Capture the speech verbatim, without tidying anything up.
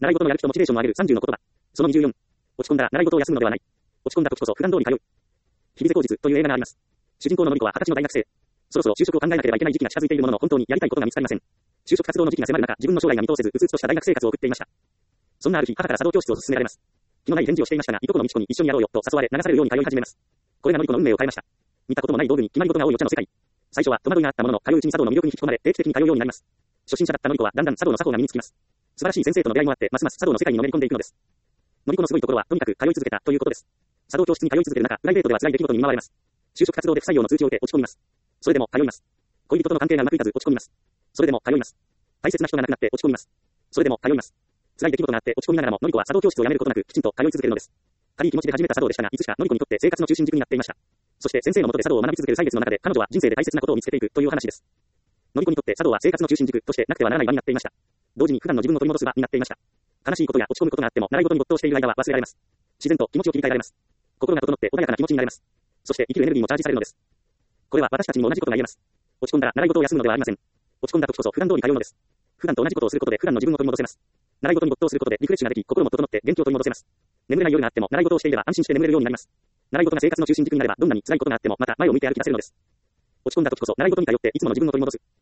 習い事のやる気とモチベーションを上げるさんじゅうの言葉。そのにじゅうよん。落ち込んだら習い事を休むのではない。落ち込んだ時こそ普段通り通う。日々口実という映画があります。主人公ののりこは二十歳の大学生。そろそろ就職を考えなければいけない時期が近づいているものの本当にやりたいことが見つかりません。就職活動の時期が迫る中、自分の将来が見通せず、うつうつとした大学生活を送っていました。そんなある日、母から茶道教室を勧められます。気のない返事をしていましたが、いとこの美智子に一緒にやろうよと誘われ、流されるように通い始めます。これがのりこの運命を変えました。見たこともない道具に決まり事が多いお茶の世界。最初は戸惑いがあったものの、通ううちに茶道の魅力に引き込まれ、定期的に通うようになります。初心者だったのりこはだんだん茶道の作法が身につきます。素晴らしい先生との出会いもあって、ますます茶道の世界にのめり込んでいくのです。のりこのすごいところは、とにかく通い続けたということです。茶道教室に通い続ける中、プライベートでは辛い出来事に見舞われます。就職活動で不採用の通知を受け落ち込みます。それでも通います。恋人との関係がうまくいかず落ち込みます。それでも通います。大切な人が亡くなって落ち込みます。それでも通います。辛い出来事があって落ち込みながらも、のりこは茶道教室を辞めることなく、きちんと通い続けるのです。軽い気持ちで始めた茶道でしたが、いつしかのりこにとって生活の中心軸になっていました。そして先生の下で茶道を学び続ける歳月の中で、彼女は人生で大切なことを見つけていくという話です。のりこにとって茶道は生活の中心軸としてなくてはならない場になっていました。同時に普段の自分を取り戻す場になっていました。悲しいことや落ち込むことがあっても、習い事に没頭している間は忘れられます。自然と気持ちを切り替えられます。心が整って穏やかな気持ちになれます。そして生きるエネルギーもチャージされるのです。これは私たちにも同じことが言えます。落ち込んだら習い事を休むのではありません。落ち込んだ時こそ普段通り通うのです。普段と同じことをすることで普段の自分を取り戻せます。習い事に没頭することでリフレッシュができ、心も整って元気を取り戻せます。眠れない夜があっても習い事をしていれば安心して眠れるようになります。習い事が生活の中心軸になれば、どんなに辛いことがあってもまた前を向いて歩き出せるのです。落ち込んだ時こそ習い事に頼っていつもの自分を取り戻す。